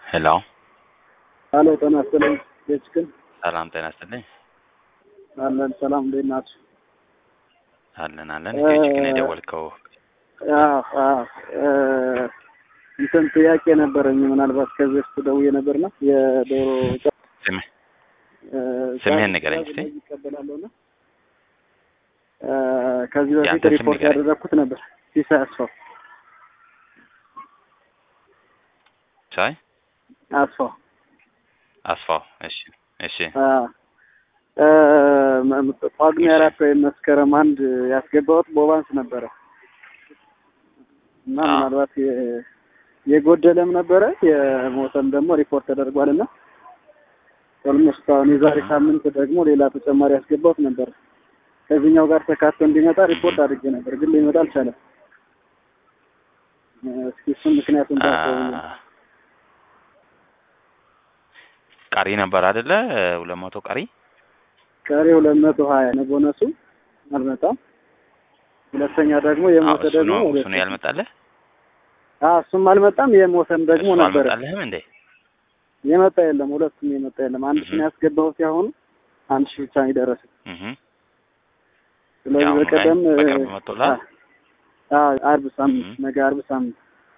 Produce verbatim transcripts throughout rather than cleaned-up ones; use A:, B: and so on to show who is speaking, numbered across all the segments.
A: ሄሎ
B: አሎ ጤና ይስጥልኝ። ቤትክን
A: ሰላም ጤና ይስጥልኝ።
B: አለን ሰላም እንዴት ናችሁ?
A: አለን አለን ቤትክን የደወልከው?
B: አዎ አዎ እንትን ጥያቄ ነበረኝ። ምናልባት ከዚህ ውስጥ ደውዬ ነበርና የዶሮ
A: ስም ስምህን ንገረኝ እስኪ።
B: ይቀበላለሁና ከዚህ በፊት ሪፖርት ያደረኩት ነበር። ሲሳይ አስፋው
A: ሳይ
B: አስፋው
A: አስፋው እሺ እሺ
B: አ ጳጉሜ አራት ወይም መስከረም አንድ ያስገባሁት ቦባንስ ነበረ እና ምናልባት የጎደለም ነበረ የሞተም ደግሞ ሪፖርት ተደርጓልና ኦልሞስት አሁን የዛሬ ሳምንት ደግሞ ሌላ ተጨማሪ ያስገባሁት ነበር። ከዚህኛው ጋር ተካቶ እንዲመጣ ሪፖርት አድርጌ ነበር ግን ሊመጣ አልቻለም። እስኪ እሱን ምክንያቱም ታውቀው
A: ቀሪ ነበር አይደለ? ሁለት መቶ ቀሪ
B: ቀሪ ሁለት መቶ ሀያ ነው ቦነሱ አልመጣም። ሁለተኛ ደግሞ የሞተ ደግሞ
A: እሱ ነው ያልመጣልህ?
B: አዎ እሱም አልመጣም። የሞተም ደግሞ ነበር።
A: አልመጣልህም እንዴ?
B: የመጣ የለም። ሁለቱም የመጣ የለም። አንድ ሺህ ያስገባሁት ያሁን አንድ ሺህ ብቻ ነው የደረሰው።
A: እህ
B: ስለዚህ በቀደም
A: በቅርብ መጥቶላል።
B: አዎ አርብ ሳምንት ነገ አርብ ሳምንት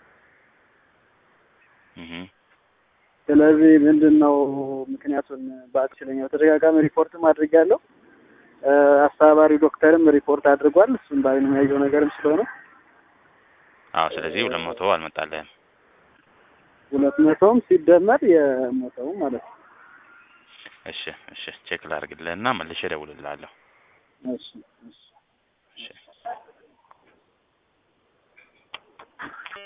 A: እህ
B: ስለዚህ ምንድነው ምክንያቱን በአክቹዋሊ ተደጋጋሚ ሪፖርትም አድርጋለሁ። አስተባባሪው ዶክተርም ሪፖርት አድርጓል። እሱም ባይኑ ያየው ነገርም ስለሆነ
A: አዎ ስለዚህ ሁለት መቶ አልመጣልህም።
B: ሁለት መቶም ሲደመር የሞተው ማለት ነው።
A: እሺ እሺ ቼክ ላድርግልህና መልሼ እደውልልሃለሁ።
B: እሺ እሺ
A: እሺ